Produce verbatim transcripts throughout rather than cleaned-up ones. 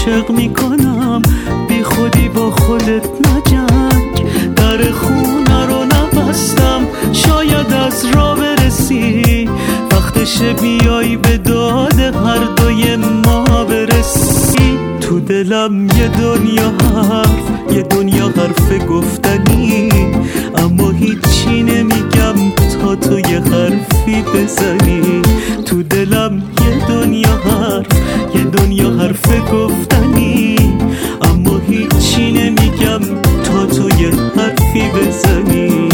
عاشق میکنم، بی خودی با خودت نجنگ. در خونه رو نبستم، شاید از راه برسی. وقتشه بیای به داد هر دوی ما برسی. تو دلم یه دنیا حرف، یه دنیا حرف گفتنی، اما هیچی نمیگم تا تو یه حرفی بزنی. تو دلم یه دنیا حرف، یه دنیا حرف گفتنی، اما هیچی نمیگم تا تو یه حرفی بزنی.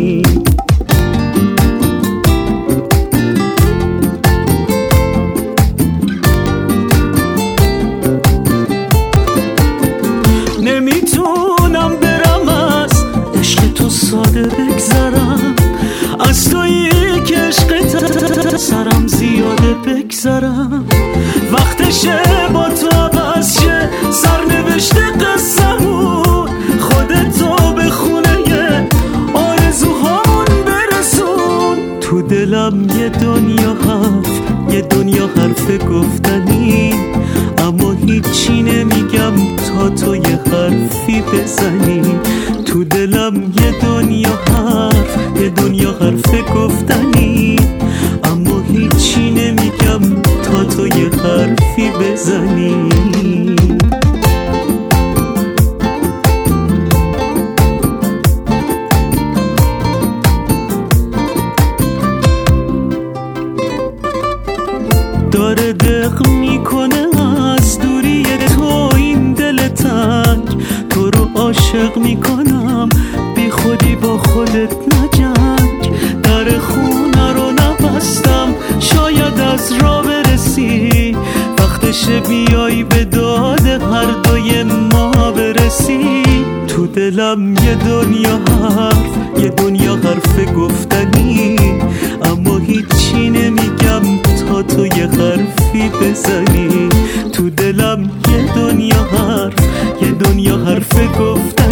نمیتونم برم از عشق تو ساده بگذرم، از تویی که عشقت سرم زیاده بگذرم. وقتشه با تو عوض شه سرنوشت قصه‌مون، خودتو به خونه آرزوهامون برسون. تو دلم یه دنیا حرف، یه دنیا حرف گفتنی، اما هیچی نمیگم تا تو یه حرفی بزنی. تو دلم یه دنیا حرف، یه دنیا حرف گفتنی، اما هیچی نمیگم تا تو یه حرفی بزنی. داره دق میکنه از دوری تو این دل تنگ. تو رو عاشق میکنم، بی خودی با خودت نجنگ. در خونه رو نبستم، شاید از راه برسی. وقتشه بیای به داد هر دوی ما برسی. تو دلم یه دنیا حرف، یه دنیا حرف گفتنی، اما هیچی نمیگم تا تو یه حرفی بزنی. تو دلم یه دنیا حرف، یه دنیا حرف گفتنی.